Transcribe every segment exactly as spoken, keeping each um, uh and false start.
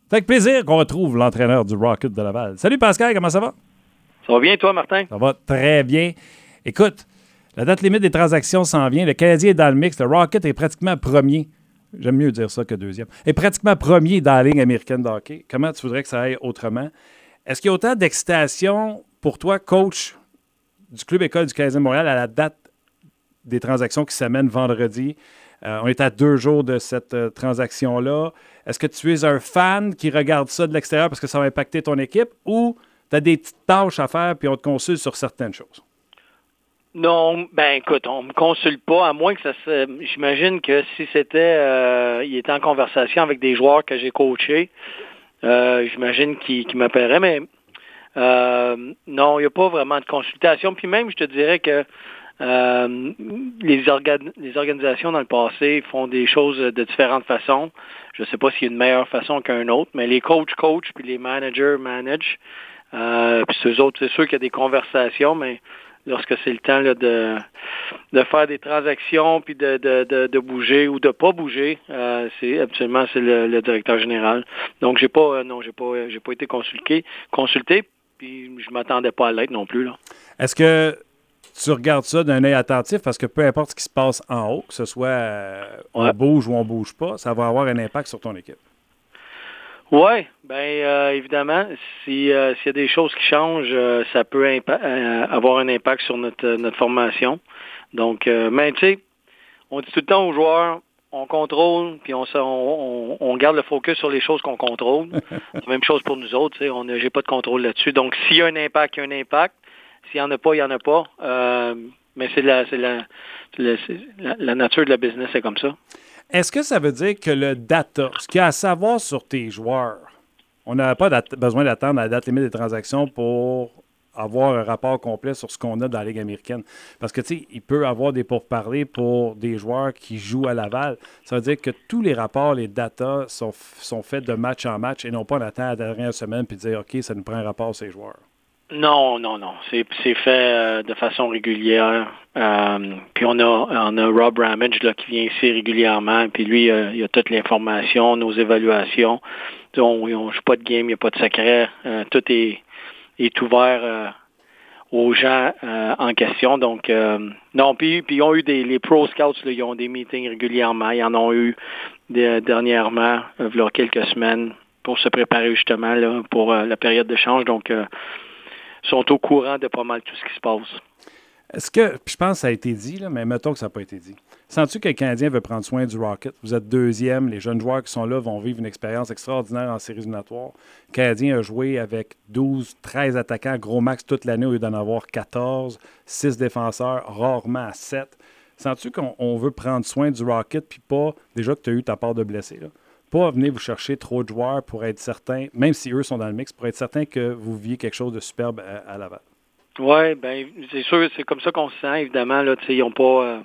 C'est avec plaisir qu'on retrouve l'entraîneur du Rocket de Laval. Salut Pascal, comment ça va? Ça va bien, toi, Martin? Ça va très bien. Écoute, la date limite des transactions s'en vient. Le Canadien est dans le mix. Le Rocket est pratiquement premier. J'aime mieux dire ça que deuxième. Est pratiquement premier dans la ligne américaine de hockey. Comment tu voudrais que ça aille autrement? Est-ce qu'il y a autant d'excitation pour toi, coach du Club École du Canadien de Montréal, à la date des transactions qui s'amènent vendredi? Euh, on est à deux jours de cette euh, transaction-là. Est-ce que tu es un fan qui regarde ça de l'extérieur parce que ça va impacter ton équipe ou tu as des petites tâches à faire puis on te consulte sur certaines choses? Non, ben écoute, on me consulte pas, à moins que ça se... J'imagine que si c'était... Euh, il était en conversation avec des joueurs que j'ai coachés, euh, j'imagine qu'il, qu'il m'appellerait, mais euh, non, il n'y a pas vraiment de consultation. Puis même, je te dirais que Euh, les, orga- les organisations dans le passé font des choses de différentes façons. Je ne sais pas s'il y a une meilleure façon qu'un autre, mais les coachs coachent, puis les managers managent. Euh, puis ceux autres, c'est sûr qu'il y a des conversations, mais lorsque c'est le temps là, de, de faire des transactions, puis de, de, de, de bouger ou de pas bouger, euh, c'est absolument c'est le, le directeur général. Donc j'ai pas, euh, non, j'ai pas, j'ai pas été consulté, consulté, puis je m'attendais pas à l'être non plus là. Est-ce que tu regardes ça d'un œil attentif parce que peu importe ce qui se passe en haut, que ce soit euh, on Ouais. bouge ou on bouge pas, ça va avoir un impact sur ton équipe? Oui, bien euh, évidemment, si, euh, s'il y a des choses qui changent, euh, ça peut impa- euh, avoir un impact sur notre, notre formation. Donc, euh, mais tu sais, on dit tout le temps aux joueurs, on contrôle, puis on, on, on garde le focus sur les choses qu'on contrôle. C'est la même chose pour nous autres, tu sais, on n'a j'ai pas de contrôle là-dessus. Donc, s'il y a un impact, il y a un impact. S'il n'y en a pas, il n'y en a pas. Euh, mais c'est, la, c'est, la, c'est, la, c'est la, la nature de la business, c'est comme ça. Est-ce que ça veut dire que le data, ce qu'il y a à savoir sur tes joueurs, on n'a pas besoin d'attendre la date limite des transactions pour avoir un rapport complet sur ce qu'on a dans la Ligue américaine? Parce que, tu sais, il peut y avoir des pourparlers pour des joueurs qui jouent à Laval. Ça veut dire que tous les rapports, les datas sont, sont faits de match en match et non pas on attend la dernière semaine puis dire, OK, ça nous prend un rapport sur ces joueurs. Non, non, non. C'est, c'est fait euh, de façon régulière. Euh, puis on a, on a Rob Ramage là, qui vient ici régulièrement. Puis lui, euh, il a toute l'information, nos évaluations. On ne joue pas de game, il n'y a pas de secret. Euh, tout est, est ouvert euh, aux gens euh, en question. Donc, euh, non, puis, puis ils ont eu des les Pro Scouts, là, ils ont des meetings régulièrement. Ils en ont eu des, dernièrement, euh, il y a quelques semaines, pour se préparer justement là, pour euh, la période d'échange. Donc, euh, sont au courant de pas mal tout ce qui se passe. Est-ce que, puis je pense que ça a été dit, là, mais mettons que ça n'a pas été dit. Sens-tu que le Canadien veut prendre soin du Rocket? Vous êtes deuxième, les jeunes joueurs qui sont là vont vivre une expérience extraordinaire en séries éliminatoires. Le Canadien a joué avec douze, treize attaquants, gros max toute l'année au lieu d'en avoir quatorze, six défenseurs, rarement à sept. Sens-tu qu'on on veut prendre soin du Rocket, puis pas, déjà que tu as eu ta part de blessés, là, pas venir vous chercher trop de joueurs pour être certain, même si eux sont dans le mix, pour être certain que vous viviez quelque chose de superbe à, à Laval? Oui, bien, c'est sûr, c'est comme ça qu'on se sent, évidemment. Là, ils n'ont pas, euh,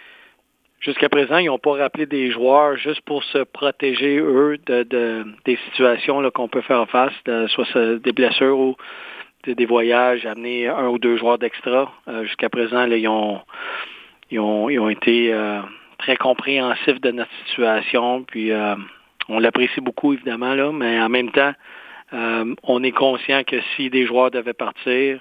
jusqu'à présent, ils n'ont pas rappelé des joueurs juste pour se protéger, eux, de, de des situations là, qu'on peut faire face, de, soit des blessures ou des, des voyages, amener un ou deux joueurs d'extra. Euh, jusqu'à présent, là, ils, ont, ils, ont, ils ont été euh, très compréhensifs de notre situation, puis euh, on l'apprécie beaucoup, évidemment, là, mais en même temps, euh, on est conscient que si des joueurs devaient partir,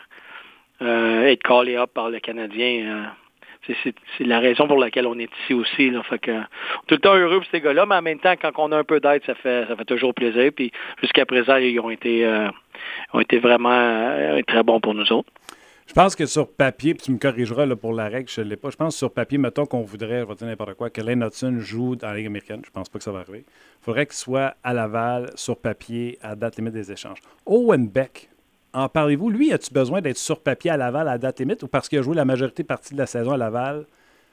Euh, être callé up par le Canadien. Euh, c'est, c'est, c'est la raison pour laquelle on est ici aussi. Là. Fait que, tout le temps heureux pour ces gars-là, mais en même temps, quand on a un peu d'aide, ça fait ça fait toujours plaisir. Puis jusqu'à présent, ils ont été, euh, ont été vraiment euh, très bons pour nous autres. Je pense que sur papier, puis tu me corrigeras là, pour la règle, je ne l'ai pas. Je pense que sur papier, mettons qu'on voudrait, je vais dire n'importe quoi, que Lane Hudson joue dans la Ligue américaine. Je pense pas que ça va arriver. Il faudrait qu'il soit à Laval, sur papier, à date limite des échanges. Owen Beck, en parlez-vous? Lui, as-tu besoin d'être sur papier à Laval à date limite ou parce qu'il a joué la majorité partie de la saison à Laval,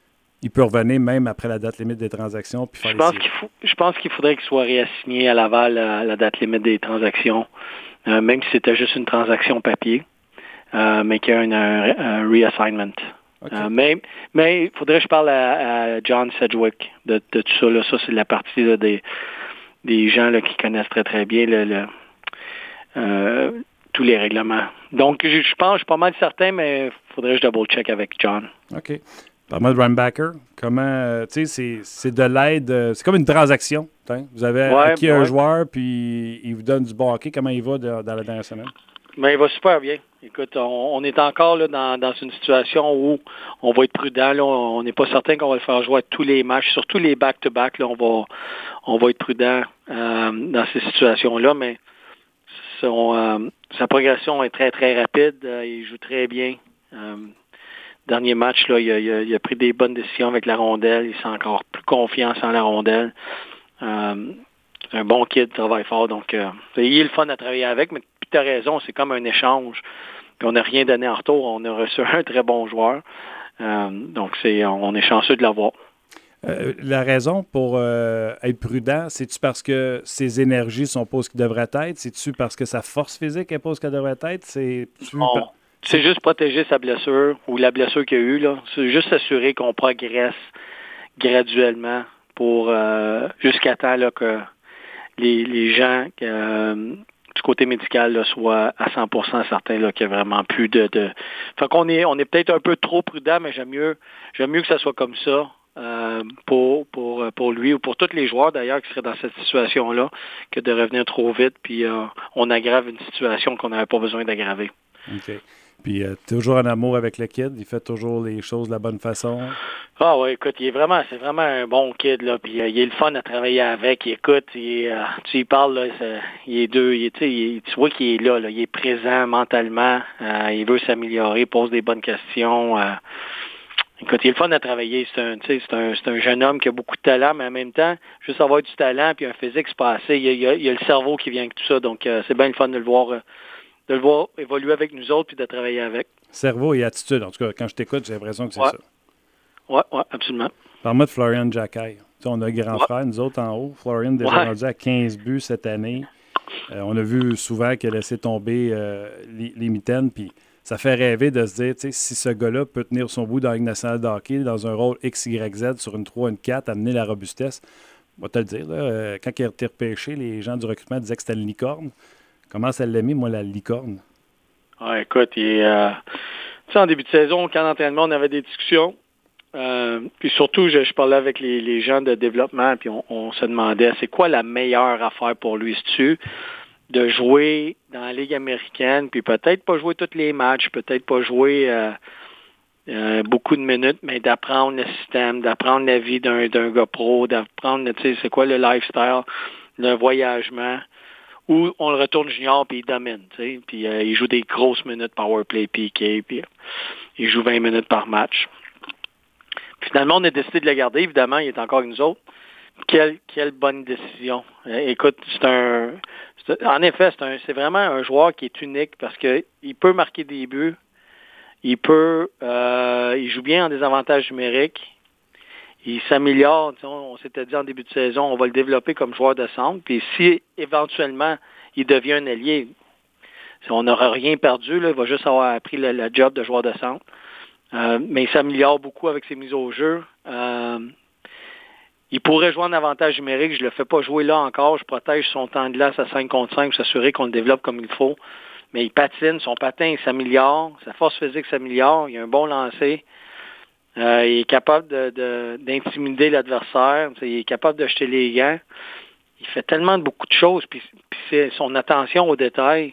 il peut revenir même après la date limite des transactions puis faire je les pense séries? qu'il faut, je pense qu'il faudrait qu'il soit réassigné à Laval à la date limite des transactions, euh, même si c'était juste une transaction papier, euh, mais qu'il y a un, un, un reassignment. Okay. Euh, mais mais il faudrait que je parle à, à John Sedgwick de, de tout ça. Là. Ça, c'est la partie là, des, des gens là, qui connaissent très très bien le, le euh, tous les règlements. Donc, je, je pense, je suis pas mal certain, mais il faudrait que je double-check avec John. OK. Parle-moi de Reinbacher. Comment, euh, tu sais, c'est, c'est de l'aide, euh, c'est comme une transaction. T'sais. Vous avez Ouais, acquis un ouais. joueur, puis il vous donne du bon hockey. Comment il va de, dans la dernière semaine? Mais il va super bien. Écoute, on, on est encore là dans, dans une situation où on va être prudent. Là, on n'est pas certain qu'on va le faire jouer à tous les matchs, surtout les back-to-back. Là, on va on va être prudent euh, dans ces situations-là, mais son, euh, sa progression est très, très rapide. Euh, il joue très bien. Euh, dernier match, là, il a, il, a, il a pris des bonnes décisions avec la rondelle. Il s'est encore plus confiance en la rondelle. Euh, c'est un bon kid, travaille fort. Donc, euh, il est le fun à travailler avec, mais tu as raison, c'est comme un échange. Puis on n'a rien donné en retour. On a reçu un très bon joueur. Euh, donc, c'est, on est chanceux de l'avoir. Euh, la raison pour euh, être prudent, c'est-tu parce que ses énergies sont pas ce qu'elles devraient être? C'est-tu parce que sa force physique n'est pas ce qu'elle devrait être? C'est-tu Non. par... C'est juste protéger sa blessure ou la blessure qu'il y a eu. Là. C'est juste s'assurer qu'on progresse graduellement pour euh, jusqu'à temps là, que les, les gens euh, du côté médical là, soient à cent pour cent certains là, qu'il n'y a vraiment plus de... de... Fait qu'on est, on est peut-être un peu trop prudent, mais j'aime mieux, j'aime mieux que ça soit comme ça. Euh, pour, pour, pour lui ou pour tous les joueurs d'ailleurs qui seraient dans cette situation-là que de revenir trop vite puis euh, on aggrave une situation qu'on n'avait pas besoin d'aggraver. OK. Puis euh, toujours en amour avec le kid, il fait toujours les choses de la bonne façon. Ah oui, écoute, il est vraiment, c'est vraiment un bon kid, là, puis euh, il est le fun à travailler avec, il écoute, il est, euh, tu y parles, là, il est deux, il est, il est, tu vois qu'il est là, là, il est présent mentalement, euh, il veut s'améliorer, pose des bonnes questions, euh, écoute, il est le fun à travailler, c'est un, c'est un, c'est un jeune homme qui a beaucoup de talent, mais en même temps, juste avoir du talent puis un physique, c'est pas assez, il y a, il y a, il y a le cerveau qui vient avec tout ça, donc euh, c'est bien le fun de le voir, euh, de le voir évoluer avec nous autres puis de travailler avec. Cerveau et attitude, en tout cas, quand je t'écoute, j'ai l'impression que c'est ouais. ça. Oui, oui, absolument. Parle-moi de Florian Jacquet. On a un grand ouais. frère, nous autres en haut. Florian déjà ouais. rendu à quinze buts cette année. Euh, on a vu souvent qu'il a laissé tomber euh, les, les mitaines, puis ça fait rêver de se dire, si ce gars-là peut tenir son bout dans la Ligue nationale de hockey, dans un rôle X Y Z sur une trois, une quatre, amener la robustesse. On va te le dire, là, euh, quand il a été repêché, les gens du recrutement disaient que c'était une licorne. Comment ça l'a mis, moi, la licorne? Ah, écoute, il, euh, en début de saison, quand d'entraînement, on avait des discussions. Euh, puis surtout, je, je parlais avec les, les gens de développement, puis on, on se demandait, c'est quoi la meilleure affaire pour lui, c'est-tu de jouer dans la Ligue américaine, puis peut-être pas jouer tous les matchs, peut-être pas jouer euh, euh, beaucoup de minutes, mais d'apprendre le système, d'apprendre la vie d'un, d'un gars pro, d'apprendre, tu sais, c'est quoi le lifestyle, le voyagement, où on le retourne junior, puis il domine, tu sais, puis euh, il joue des grosses minutes powerplay, P K, puis euh, il joue vingt minutes par match. Finalement, on a décidé de le garder. Évidemment, il est encore avec nous autres. Quelle, quelle bonne décision. Écoute, c'est un... C'est, en effet, c'est, un, c'est vraiment un joueur qui est unique parce qu'il peut marquer des buts. Il peut... Euh, il joue bien en désavantage numérique. Il s'améliore. On, on s'était dit en début de saison, on va le développer comme joueur de centre. Puis si, éventuellement, il devient un allié, on n'aura rien perdu. Là, il va juste avoir appris le, le job de joueur de centre. Euh, mais il s'améliore beaucoup avec ses mises au jeu. Euh, il pourrait jouer en avantage numérique. Je ne le fais pas jouer là encore. Je protège son temps de glace à cinq contre cinq pour s'assurer qu'on le développe comme il faut. Mais il patine. Son patin il s'améliore. Sa force physique s'améliore. Il a un bon lancer. Euh, il est capable de, de, d'intimider l'adversaire. Il est capable de jeter les gants. Il fait tellement de beaucoup de choses. Puis, puis c'est son attention aux détails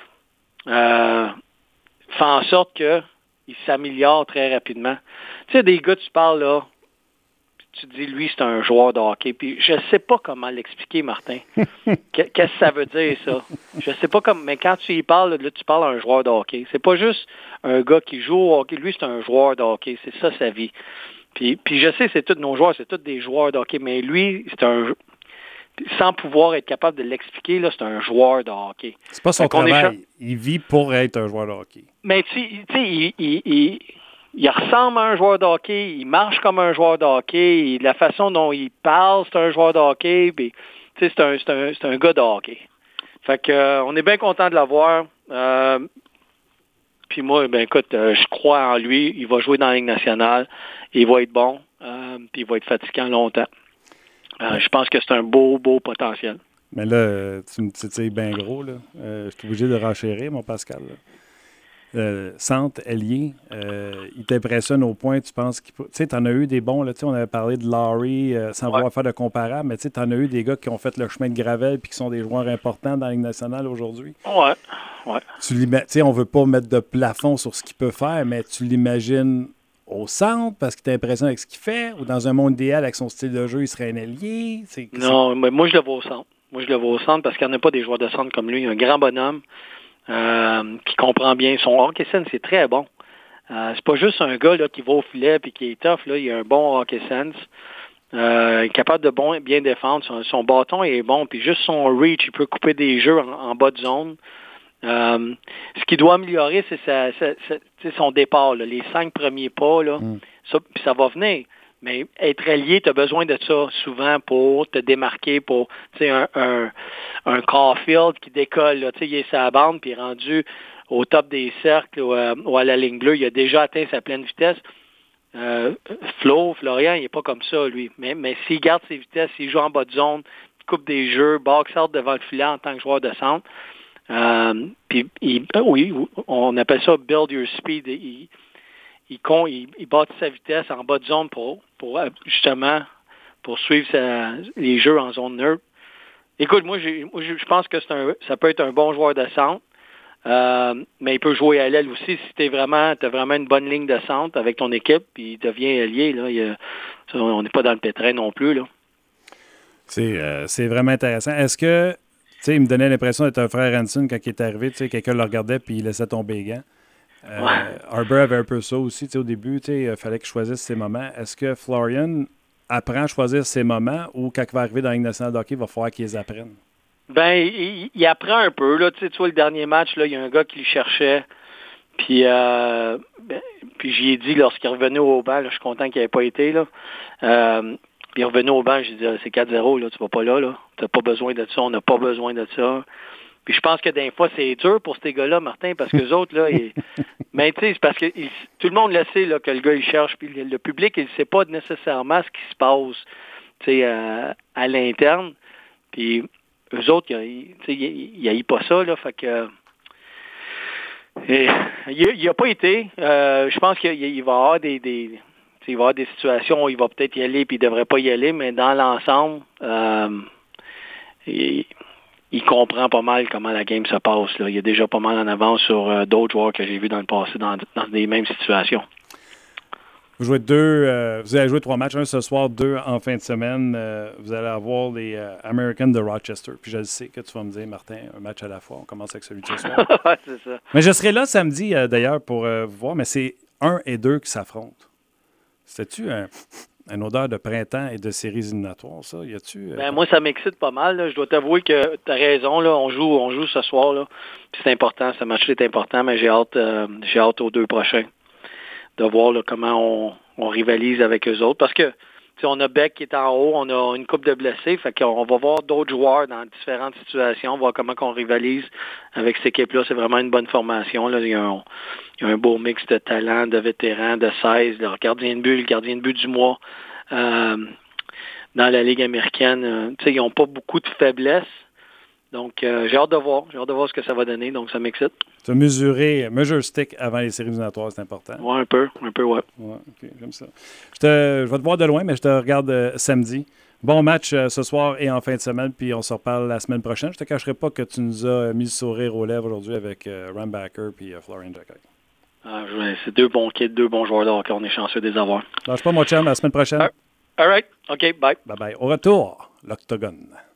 euh, fait en sorte que il s'améliore très rapidement. Tu sais, des gars, tu parles là, tu te dis, lui, c'est un joueur de hockey. Puis je sais pas comment l'expliquer, Martin. Qu'est-ce que ça veut dire, ça? Je sais pas comment, mais quand tu y parles, là, tu parles à un joueur de hockey. C'est pas juste un gars qui joue au hockey. Lui, c'est un joueur de hockey. C'est ça, sa vie. Puis, puis je sais, c'est tous nos joueurs, c'est tous des joueurs de hockey, mais lui, c'est un... Sans pouvoir être capable de l'expliquer, là, c'est un joueur de hockey. C'est pas son travail. Écha... Il vit pour être un joueur de hockey. Mais tu sais, il, il, il, il ressemble à un joueur de hockey, il marche comme un joueur de hockey, il, la façon dont il parle, c'est un joueur de hockey, puis c'est un, c'est un, c'est un gars de hockey. Fait que euh, on est bien content de l'avoir. Euh, puis moi, ben écoute, euh, je crois en lui, il va jouer dans la Ligue nationale, il va être bon, euh, puis il va être fatigant longtemps. Euh, je pense que c'est un beau, beau potentiel. Mais là, tu me titilles bien gros, là. Euh, je suis obligé de renchérir, mon Pascal. Là. euh, centre, ailier, euh, il t'impressionne au point, tu penses qu'il peut... Tu sais, t'en as eu des bons, là, tu sais, on avait parlé de Laurie, euh, sans Ouais. vouloir faire de comparable, mais tu sais, t'en as eu des gars qui ont fait le chemin de Gravel puis qui sont des joueurs importants dans la Ligue nationale aujourd'hui. Ouais, ouais. Tu l'ima- tu sais, on veut pas mettre de plafond sur ce qu'il peut faire, mais tu l'imagines au centre parce qu'il t'impressionne avec ce qu'il fait, ou dans un monde idéal avec son style de jeu, il serait un ailier? C'est, Non, mais moi, je le vois au centre. Moi, je le vois au centre parce qu'il n'y en a pas des joueurs de centre comme lui. Il est un grand bonhomme euh, qui comprend bien. Son hockey sense, c'est très bon. Euh, c'est pas juste un gars là, qui va au filet et qui est tough. Là. Il a un bon hockey sense. Euh, il est capable de bon, bien défendre. Son, son bâton est bon. Puis juste son reach, il peut couper des jeux en, en bas de zone. Euh, ce qu'il doit améliorer, c'est sa, sa, sa, son départ. Là. Les cinq premiers pas, là, mm. ça, puis ça va venir. Mais être allié, tu as besoin de ça souvent pour te démarquer, pour un, un, un Caulfield qui décolle. Là, il est sa bande, puis il est rendu au top des cercles ou à, ou à la ligne bleue. Il a déjà atteint sa pleine vitesse. Euh, Flo, Florian, il n'est pas comme ça, lui. Mais, mais s'il garde ses vitesses, s'il joue en bas de zone, il coupe des jeux, box out devant le filet en tant que joueur de centre, euh, puis il, oui, on appelle ça build your speed. Il, il, il, il bâtit sa vitesse en bas de zone pour, pour justement pour suivre sa, les jeux en zone neutre. Écoute, moi, j'ai, moi je pense que c'est un, ça peut être un bon joueur de centre, euh, mais il peut jouer à l'aile aussi si tu vraiment, as vraiment une bonne ligne de centre avec ton équipe, puis il devient ailier. Là, il, on n'est pas dans le pétrin non plus. Là. C'est, euh, c'est vraiment intéressant. Est-ce que, tu sais, il me donnait l'impression d'être un frère Hanson quand il est arrivé, tu sais, quelqu'un le regardait puis il laissait tomber les gants. Euh, ouais. Harbour avait un peu ça aussi, tu sais, au début, tu sais, il fallait qu'il choisisse ses moments. Est-ce que Florian apprend à choisir ses moments ou quand il va arriver dans la Ligue nationale de hockey, il va falloir qu'il les apprenne? Ben, il, il apprend un peu, là, tu sais, tu vois, le dernier match, là, il y a un gars qui le cherchait, puis, euh, ben, puis j'y ai dit, lorsqu'il revenait au banc, là, je suis content qu'il n'ait pas été, là, euh, puis il revenait au banc, j'ai dit, c'est quatre zéro, là, tu vas pas là, là, tu n'as pas besoin de ça, on n'a pas besoin de ça. Puis je pense que des fois, c'est dur pour ces gars-là, Martin, parce que les autres, là, ils... mais tu sais, c'est parce que ils... tout le monde le sait, là, que le gars, il cherche, puis le public, il ne sait pas nécessairement ce qui se passe, tu sais, euh, à l'interne. Puis eux autres, ils n'haïssent pas ça, là, fait que... Et, il n'a pas été. Euh, je pense qu'il il va y avoir des... des... il va y avoir des situations où il va peut-être y aller, puis il ne devrait pas y aller, mais dans l'ensemble... Euh... il... il comprend pas mal comment la game se passe. Là. Il est déjà pas mal en avance sur euh, d'autres joueurs que j'ai vus dans le passé dans, dans des mêmes situations. Vous jouez deux, euh, vous allez jouer trois matchs, un ce soir, deux en fin de semaine. Euh, vous allez avoir les euh, Americans de Rochester. Puis je le sais que tu vas me dire, Martin, un match à la fois. On commence avec celui de ce soir. Ouais, c'est ça. Mais je serai là samedi, euh, d'ailleurs, pour euh, vous voir. Mais c'est un et deux qui s'affrontent. C'est-tu un... une odeur de printemps et de séries éliminatoires, ça? Y a-tu, euh... ben, moi, ça m'excite pas mal. Là. Je dois t'avouer que tu as raison. Là. On joue on joue ce soir. Là. Puis c'est important. Ce match-là est important, mais j'ai hâte, euh, j'ai hâte aux deux prochains de voir là, comment on, on rivalise avec eux autres. Parce que on a Beck qui est en haut, on a une couple de blessés. Fait qu'on va voir d'autres joueurs dans différentes situations, voir comment on rivalise avec cette équipe-là. C'est vraiment une bonne formation. Là. Il y a un, il y a un beau mix de talents, de vétérans, de seize, le gardien de but, le gardien de but du mois. Euh, dans la Ligue américaine, euh, ils n'ont pas beaucoup de faiblesses. Donc, euh, j'ai hâte de voir. J'ai hâte de voir ce que ça va donner. Donc, ça m'excite. Tu as mesuré, measure stick avant les séries éliminatoires, c'est important. Oui, un peu. Un peu, ouais. Ouais, OK, j'aime ça. Je, te, je vais te voir de loin, mais je te regarde euh, samedi. Bon match euh, ce soir et en fin de semaine, puis on se reparle la semaine prochaine. Je te cacherai pas que tu nous as mis le sourire aux lèvres aujourd'hui avec euh, Rambacker puis euh, Florian Jacquet. Ah, c'est deux bons kids, deux bons joueurs de hockey. On est chanceux de les avoir. Lâche pas, mon chum, la semaine prochaine. All right. OK, bye. Bye-bye. Au retour, l'Octogone.